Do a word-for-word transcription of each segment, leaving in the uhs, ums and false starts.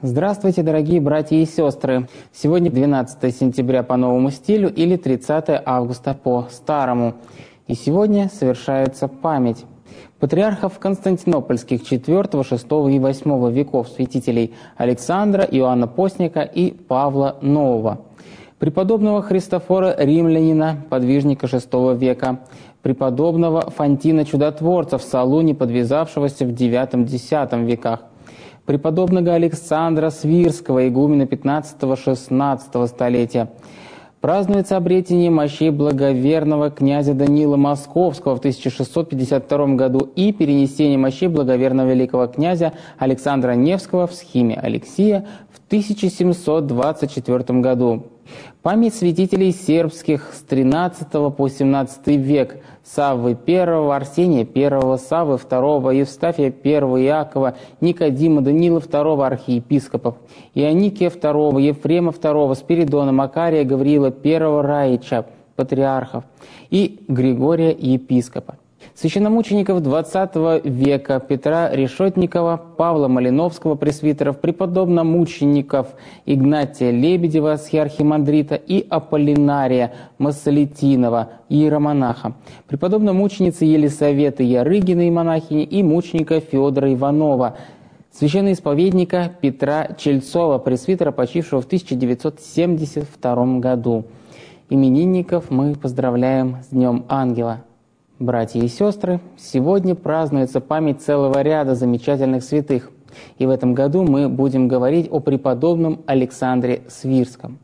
Здравствуйте, дорогие братья и сестры! Сегодня двенадцатое сентября по новому стилю или тридцатое августа по старому. И сегодня совершается память патриархов константинопольских четвёртого, шестого и восьмого веков, святителей Александра, Иоанна Постника и Павла Нового, преподобного Христофора Римлянина, подвижника шестого века, преподобного Фонтина Чудотворца в Солуне, подвязавшегося в девятом-десятом веках, преподобного Александра Свирского, игумена пятнадцатого-шестнадцатого столетия. Празднуется обретение мощей благоверного князя Даниила Московского в тысяча шестьсот пятьдесят втором году и перенесение мощей благоверного великого князя Александра Невского в схиме Алексия в тысяча семьсот двадцать четвёртом году. Память святителей сербских с тринадцатого по семнадцатый век: Саввы первого, Арсения первого, Саввы второго, Евстафия первого, Иакова, Никодима, Даниила второго архиепископов, Ионикия второго, Ефрема второго, Спиридона, Макария, Гавриила первого, Раича, патриархов, и Григория епископа. Священномучеников двадцатого века: Петра Решетникова, Павла Малиновского, пресвитеров, преподобномучеников Игнатия Лебедева, схиархимандрита, и Аполлинария Массолетинова, иеромонаха, преподобномученицы Елисаветы Ярыгиной, монахини, и мученика Федора Иванова, священноисповедника Петра Чельцова, пресвитера, почившего в тысяча девятьсот семьдесят втором году. Именинников мы поздравляем с Днем Ангела. Братья и сестры, сегодня празднуется память целого ряда замечательных святых. И в этом году мы будем говорить о преподобном Александре Свирском.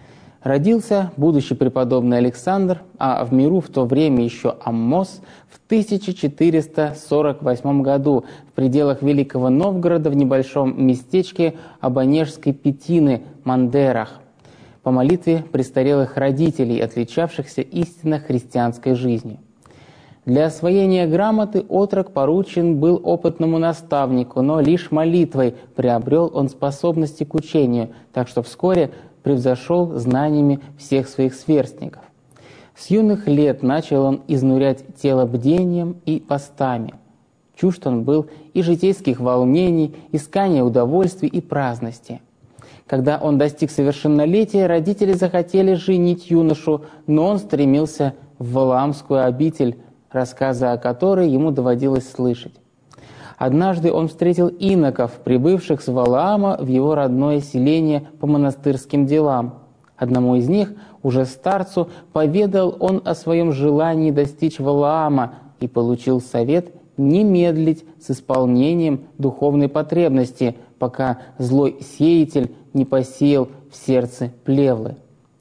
Родился будущий преподобный Александр, а в миру в то время еще Аммос, в тысяча четыреста сорок восьмом году в пределах Великого Новгорода в небольшом местечке Обонежской Петины, Мандерах, по молитве престарелых родителей, отличавшихся истинно христианской жизнью. Для освоения грамоты отрок поручен был опытному наставнику, но лишь молитвой приобрел он способности к учению, так что вскоре превзошел знаниями всех своих сверстников. С юных лет начал он изнурять тело бдением и постами. Чужд он был и житейских волнений, искания удовольствий и праздности. Когда он достиг совершеннолетия, родители захотели женить юношу, но он стремился в Валаамскую обитель, рассказы о которой ему доводилось слышать. Однажды он встретил иноков, прибывших с Валаама в его родное селение по монастырским делам. Одному из них, уже старцу, поведал он о своем желании достичь Валаама и получил совет не медлить с исполнением духовной потребности, пока злой сеятель не посеял в сердце плевлы.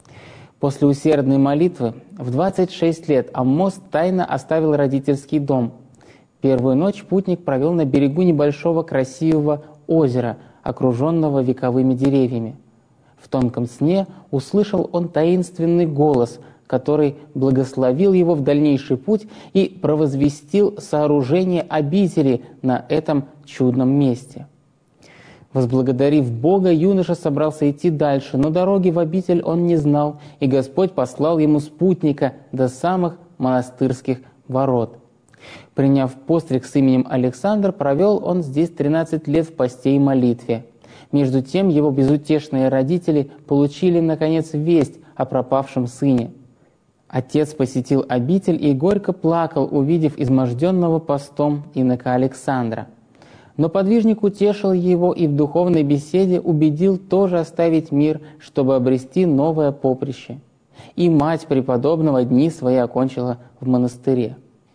После усердной молитвы в двадцать шесть лет Аммос тайно оставил родительский дом. Первую ночь путник провел на берегу небольшого красивого озера, окруженного вековыми деревьями. В тонком сне услышал он таинственный голос, который благословил его в дальнейший путь и провозвестил сооружение обители на этом чудном месте. Возблагодарив Бога, юноша собрался идти дальше, но дороги в обитель он не знал, и Господь послал ему спутника до самых монастырских ворот. Приняв постриг с именем Александр, провел он здесь тринадцать лет в посте и молитве. Между тем его безутешные родители получили, наконец, весть о пропавшем сыне. Отец посетил обитель и горько плакал, увидев изможденного постом инока Александра. Но подвижник утешил его и в духовной беседе убедил тоже оставить мир, чтобы обрести новое поприще. И мать преподобного дни свои окончила в монастыре.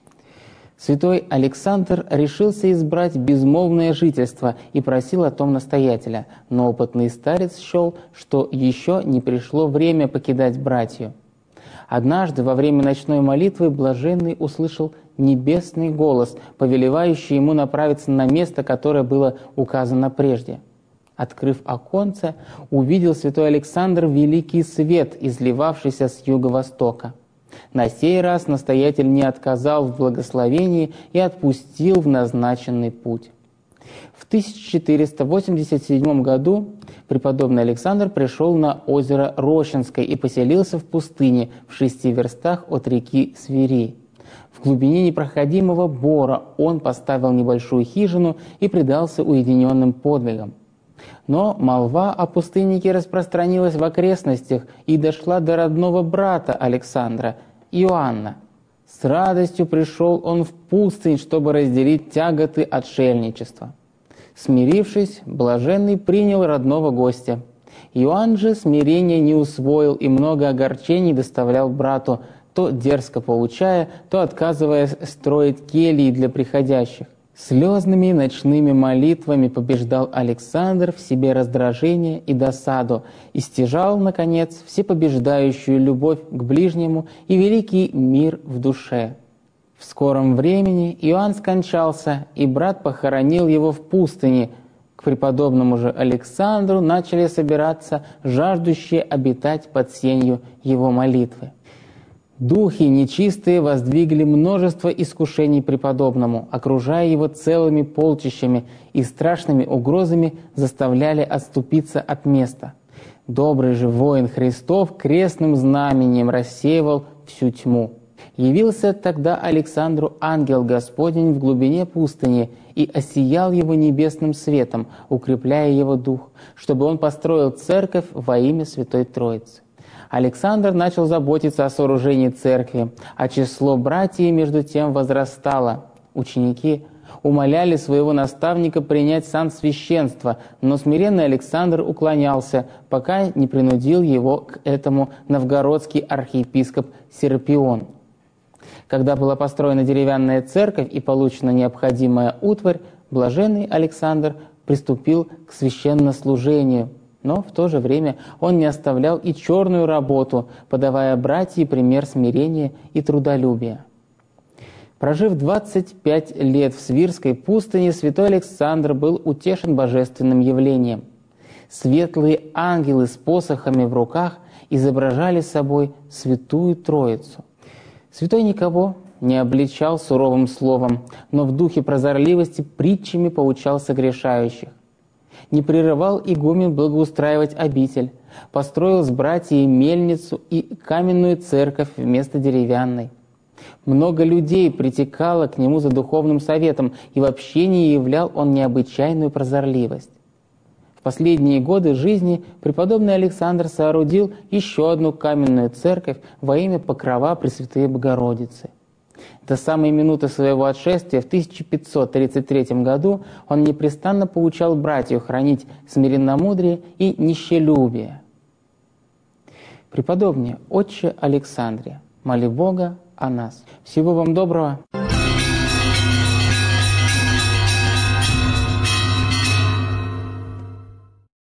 Святой Александр решился избрать безмолвное жительство и просил о том настоятеля, но опытный старец счел, что еще не пришло время покидать братью. Однажды во время ночной молитвы блаженный услышал небесный голос, повелевающий ему направиться на место, которое было указано прежде. Открыв оконце, увидел святой Александр великий свет, изливавшийся с юго-востока. На сей раз настоятель не отказал в благословении и отпустил в назначенный путь. В тысяча четыреста восемьдесят седьмом году преподобный Александр пришел на озеро Рощинское и поселился в пустыне в шести верстах от реки Свирей. В глубине непроходимого бора он поставил небольшую хижину и предался уединенным подвигам. Но молва о пустыннике распространилась в окрестностях и дошла до родного брата Александра, Иоанна. С радостью пришел он в пустынь, чтобы разделить тяготы отшельничества. Смирившись, блаженный принял родного гостя. Иоанн же смирения не усвоил и много огорчений доставлял брату, то дерзко поучая, то отказываясь строить кельи для приходящих. Слезными ночными молитвами побеждал Александр в себе раздражение и досаду и стяжал, наконец, всепобеждающую любовь к ближнему и великий мир в душе. В скором времени Иоанн скончался, и брат похоронил его в пустыне. К преподобному же Александру начали собираться жаждущие обитать под сенью его молитвы. Духи нечистые воздвигли множество искушений преподобному, окружая его целыми полчищами и страшными угрозами заставляли отступиться от места. Добрый же воин Христов крестным знаменем рассеивал всю тьму. Явился тогда Александру ангел Господень в глубине пустыни и осиял его небесным светом, укрепляя его дух, чтобы он построил церковь во имя Святой Троицы. Александр начал заботиться о сооружении церкви, а число братьев между тем возрастало. Ученики умоляли своего наставника принять сан священства, но смиренный Александр уклонялся, пока не принудил его к этому новгородский архиепископ Серапион. Когда была построена деревянная церковь и получена необходимая утварь, блаженный Александр приступил к священнослужению. Но в то же время он не оставлял и черную работу, подавая братьям пример смирения и трудолюбия. Прожив двадцать пять лет в Свирской пустыне, святой Александр был утешен божественным явлением. Светлые ангелы с посохами в руках изображали собой Святую Троицу. Святой никого не обличал суровым словом, но в духе прозорливости притчами поучал согрешающих. Не прерывал игумен благоустраивать обитель, построил с братьями мельницу и каменную церковь вместо деревянной. Много людей притекало к нему за духовным советом, и в общении являл он необычайную прозорливость. В последние годы жизни преподобный Александр соорудил еще одну каменную церковь во имя Покрова Пресвятой Богородицы. До самой минуты своего отшествия в тысяча пятьсот тридцать третьем году он непрестанно поучал братьев хранить смиренномудрие и нищелюбие. Преподобный отче Александре, моли Бога о нас. Всего вам доброго.